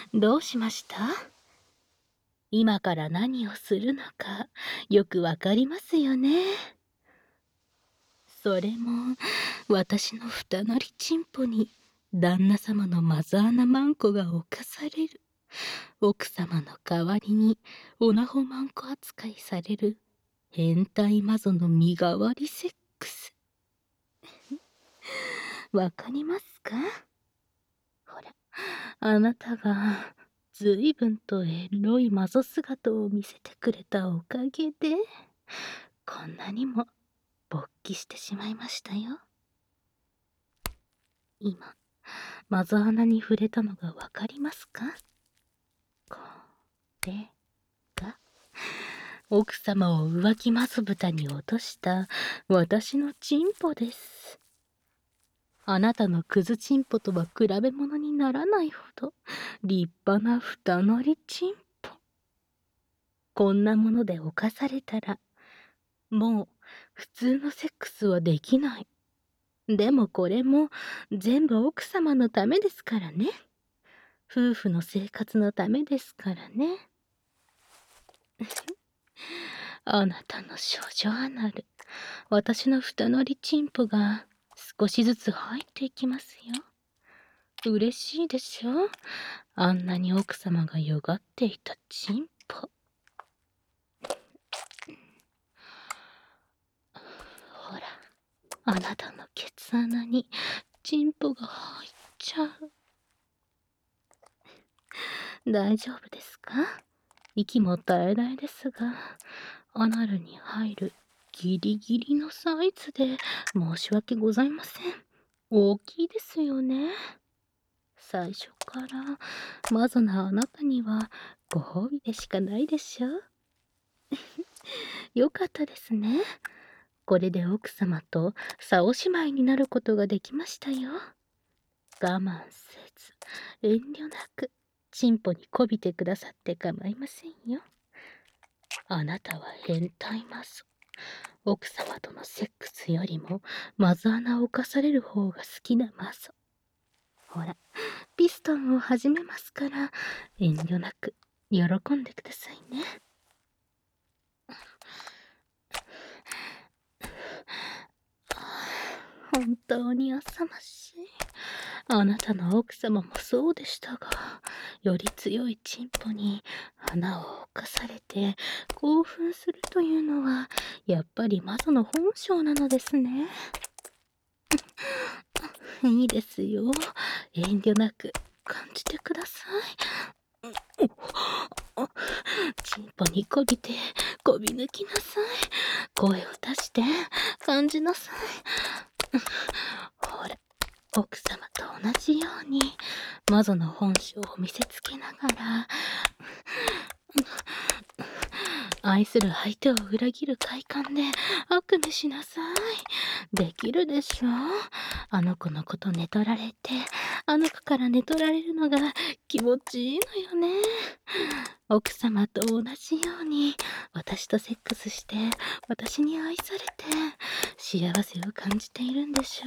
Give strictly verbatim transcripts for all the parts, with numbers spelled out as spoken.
どうしました？今から何をするのかよくわかりますよね。それも私の二なりちんぽに旦那様のマザーナマンコが侵される。奥様の代わりにオナホマンコ扱いされる変態マゾの身代わりセックス。わかりますか？ほら、あなたがずいぶんとエロいマゾ姿を見せてくれたおかげでこんなにも勃起してしまいましたよ。今マゾ穴に触れたのがわかりますか？これが奥様を浮気マゾ豚に落とした私のチンポです。あなたのクズチンポとは比べ物にならないほど立派な二乗りチンポ。こんなもので侵されたらもう普通のセックスはできない。でもこれも全部奥様のためですからね。夫婦の生活のためですからね。あなたの少女アナル、私の二乗りチンポが少しずつ入っていきますよ。嬉しいでしょ？あんなに奥様がよがっていたチンポ。ほら、あなたのケツ穴にチンポが入っちゃう。大丈夫ですか？息も絶え絶えですが、アナルに入るギリギリのサイズで申し訳ございません。大きいですよね。最初からマゾなあなたにはご褒美でしかないでしょ。よかったですね。これで奥様と竿姉妹になることができましたよ。我慢せず遠慮なくチンポにこびてくださって構いませんよ。あなたは変態マゾ。奥様とのセックスよりもマゾ穴を犯される方が好きなマゾ。ほら、ピストンを始めますから遠慮なく喜んでくださいね。本当に浅ましい。あなたの奥様もそうでしたが、より強いチンポに花を侵されて興奮するというのはやっぱりマゾの本性なのですね。いいですよ。遠慮なく感じてください。チンポにこびてこび抜きなさい。声を出して感じなさい。ほら、奥様と同じようにマゾの本性を見せつけながら愛する相手を裏切る快感で悪夢しなさい。できるでしょ？あの子のこと寝取られてあの子から寝取られるのが気持ちいいのよね。奥様と同じように私とセックスして私に愛されて幸せを感じているんでしょ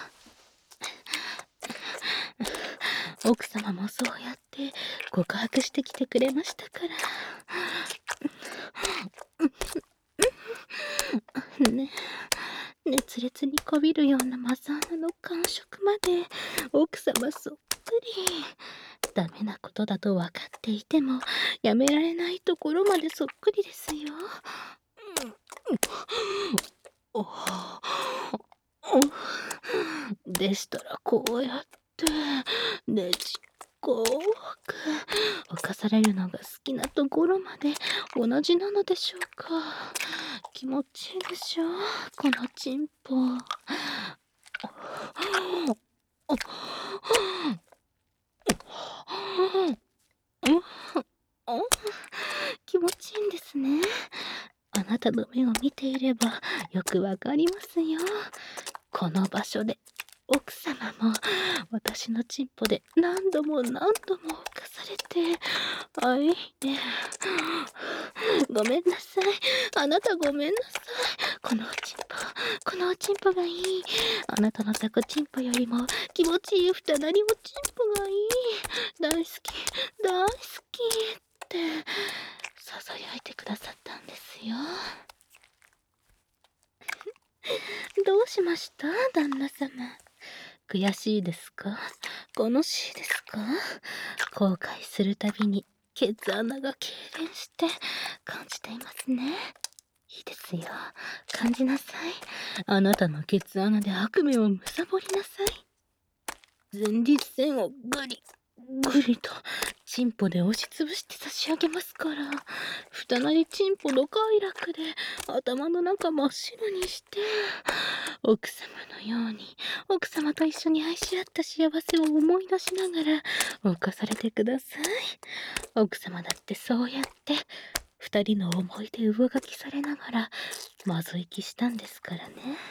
う？奥様もそうやって告白してきてくれましたから。ね、熱烈にこびるようなマザーナの感触まで奥様そっくり。ダメなことだと分かっていてもやめられないところまでそっくりですよ。でしたらこうやってねちっこく犯されるのが好きなところまで同じなのでしょうか。気持ちいいでしょこのチンポ。気持ちいいんですね。あなたの目を見ていればよくわかりますよ。この場所で奥様も私のチンポで何度も何度も犯されて、あ、いいね。ごめんなさい。あなたごめんなさい。このおちんぽ、このおちんぽがいい。あなたのタコチンポよりも気持ちいい二なりおちんぽがいい。大好き、大好きって囁いてくださったんですよ。どうしました旦那様。悔しいですか？悲しいですか？後悔するたびにケツ穴が痙攣して感じていますね。いいですよ。感じなさい。あなたのケツ穴で悪夢をむさぼりなさい。前立腺をぐりぐりとチンポで押しつぶして差し上げますから、二なりチンポの快楽で頭の中真っ白にして、奥様のように奥様と一緒に愛し合った幸せを思い出しながら犯されてください。奥様だってそうやって二人の思い出上書きされながらまず息したんですからね。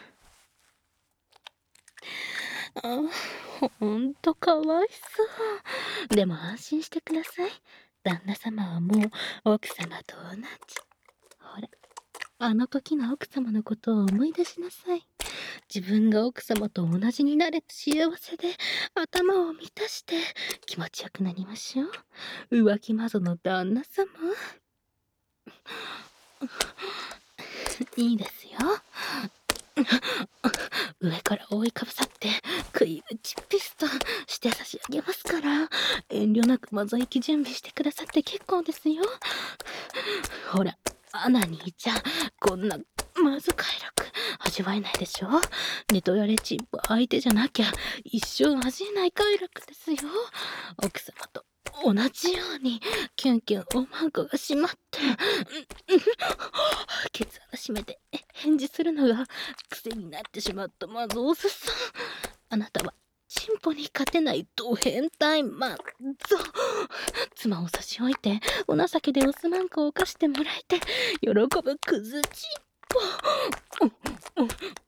あ、ほんとかわいそう。でも安心してください。旦那様はもう奥様と同じ。ほら、あの時の奥様のことを思い出しなさい。自分が奥様と同じになれて幸せで頭を満たして気持ちよくなりましょう。浮気魔女の旦那様。いいですよ。上から覆いかぶさって食い打ちピストして差し上げますから、遠慮なくまぞいき準備してくださって結構ですよ。ほら、アナにいちゃこんなまず快楽味わえないでしょ。寝とやれチンポ相手じゃなきゃ一生味えない快楽ですよ。奥様と同じようにキュンキュンおまんこがしまって、ケツ穴閉めて返事するのが癖になってしまったマゾウスさん。あなたはチンポに勝てないド変態マンゾ。妻を差し置いてお情けでオスマンコを犯してもらえて喜ぶクズチンポ。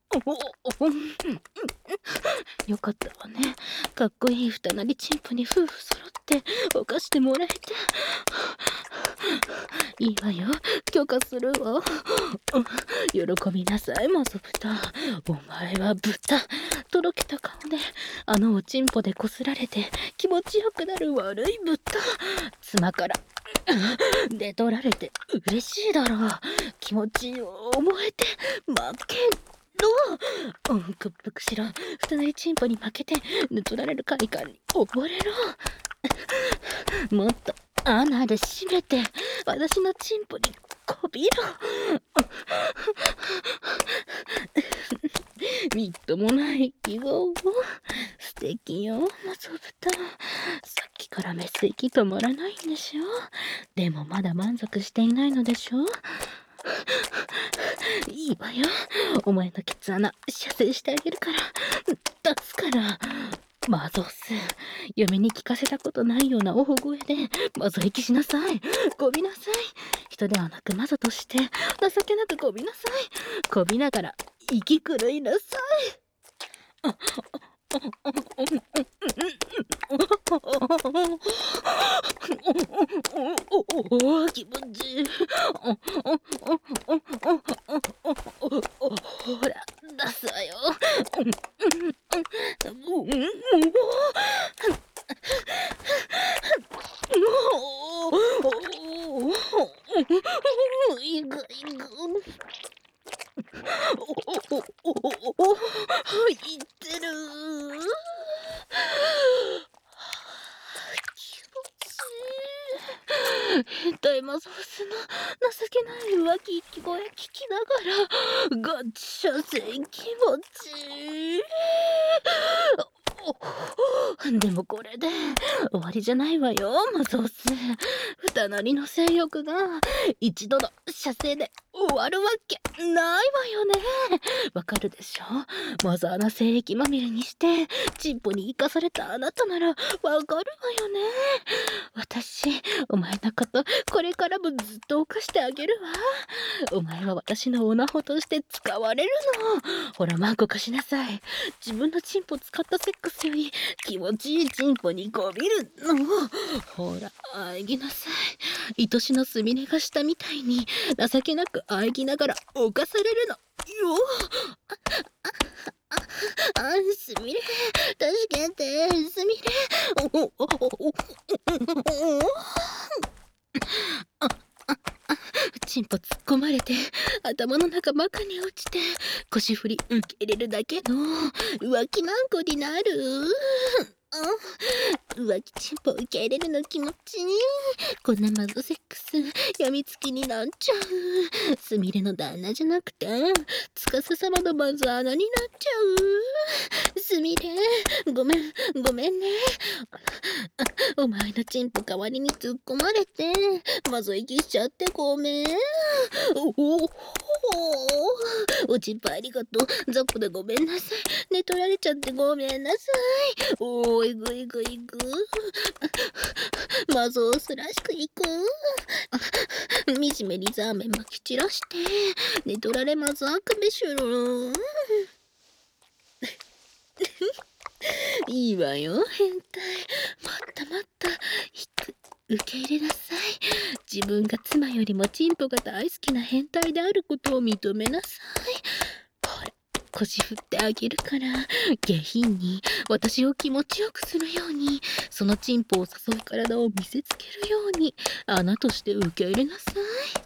よかったわね。かっこいい二なりチンポに夫婦揃って犯してもらえて。いいわよ、許可するわ。喜びなさいマゾブタ。お前は豚。とろけた顔であのおちんぽでこすられて気持ちよくなる悪い豚。妻から出取られて嬉しいだろう。気持ちを覚えて負けろ。うん、屈服しろ。二なりチンポに負けてぬとられる快感に溺れろ。もっと穴で締めて私のチンポにこびろ。みっともない記号。素敵よマゾブタ。さっきからメス息止まらないんでしょ。でもまだ満足していないのでしょ。いいわよ、お前のケツ穴射精してあげるから。出すからマゾス。嫁に聞かせたことないような大声でマゾ息しなさい。こびなさい。人ではなくマゾとして情けなくこびなさい。こびながら息狂いなさい。おお、気持ちいい。ほら出すわよ。いぐいぐ。おおおおお、入ってる。気持ちいい。変態マゾウスの情けない浮気息声聞きながらガチ射精気持ちいい。でもこれで終わりじゃないわよマゾウス。二なりの性欲が一度の射精で終終わるわけないわよね。わかるでしょ。まず穴精液まみれにしてチンポに生かされたあなたならわかるわよね。私、お前のことこれからもずっと犯してあげるわ。お前は私のオナホとして使われるの。ほら、マンコ貸しなさい。自分のチンポ使ったセックスより気持ちいいチンポにこびるの。ほら、あえぎなさい。愛しのすみれがしたみたいに情けなくあえぎながら犯されるのよ。あ、すみれ、助けて、すみれ。おおおおおあ、あ、あ、チンポ突っ込まれて頭の中バカに落ちて腰振り受け入れるだけの浮気マンコになる。あ、浮気チンポ受け入れるの気持ちいい。こんなマゾセックスやみつきになっちゃう。すみれの旦那じゃなくてつかさ様のマゾ穴になっちゃう。すみれ、ごめんごめんね。お前のチンポ代わりに突っ込まれてマゾ息しちゃってごめん。おおおちんぽありがとう。ザップでごめんなさい。寝取られちゃってごめんなさい。おーいぐいぐいぐ。マゾースらしくいく。惨めにザーメンまき散らして寝取られまずあくべしゅる。いいわよ変態。もっともっとひく受け入れなさい。自分が妻よりもチンポが大好きな変態であることを認めなさい。ほら、腰振ってあげるから下品に私を気持ちよくするようにそのチンポを誘う体を見せつけるように穴として受け入れなさい。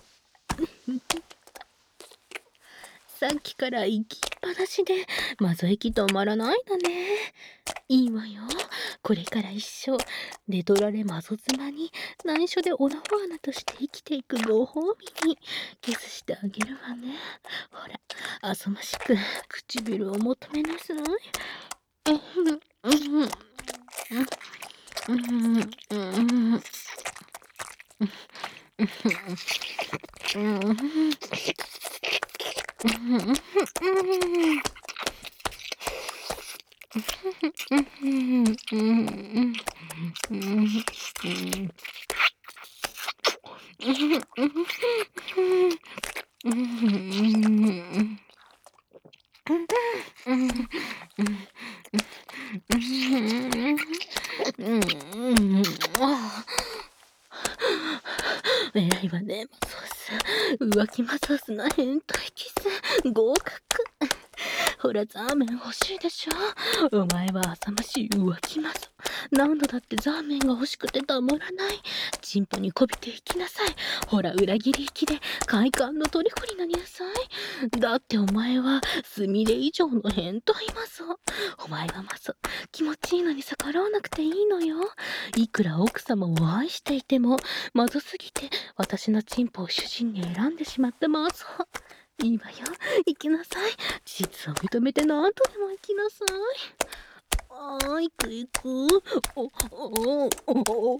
さっきから行きっぱなしでマゾ息止まらないのね。いいわよ。これから一生寝取られマゾ妻に内緒でオナホアナとして生きていくご褒美にキスしてあげるわね。ほら、あそましく唇を求めなさい。うんうんうんうんうん偉いわね、マソース。浮気マソースの変態キス合格。ほら、ザーメン欲しいでしょ。お前は浅ましい浮気マゾ。何度だってザーメンが欲しくてたまらない。チンポにこびていきなさい。ほら、裏切り行きで快感の虜になりなさい。だってお前はすみれ以上の変態マゾ。お前はマゾ気持ちいいのに逆らわなくていいのよ。いくら奥様を愛していてもマゾすぎて私のチンポを主人に選んでしまったマゾ。いいわよ、行きなさい。事実を認めて何とでも行きなさい。あー、行く行く。おおおおおおおお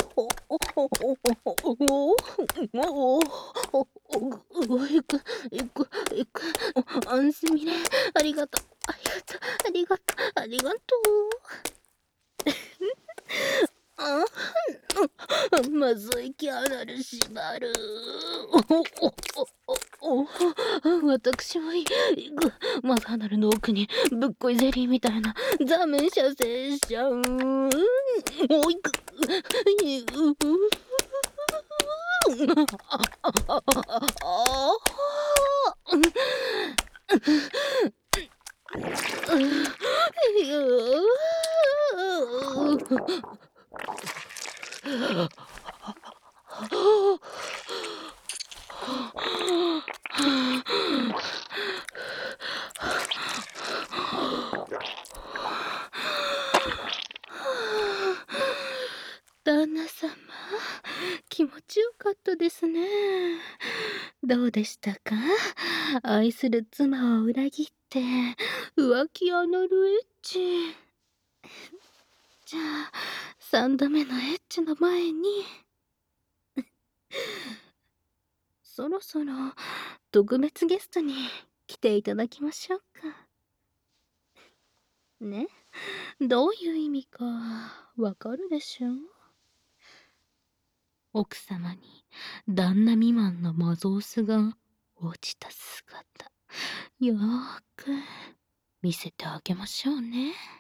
おおお行く行く行く。あんすみれ、ありがとうありがとうありがとうありがとう。あまずいキャナル縛る。おおおお私はいくまず離れの奥にぶっこいゼリーみたいなザーメン射精しちゃう。おいく旦那様、気持ちよかったですね。どうでしたか？愛する妻を裏切って浮気アナルエッチ。じゃあ三度目のエッチの前にそろそろ特別ゲストに来ていただきましょうか。ね、どういう意味かわかるでしょ？奥様に旦那未満のマゾウスが落ちた姿、よーく見せてあげましょうね。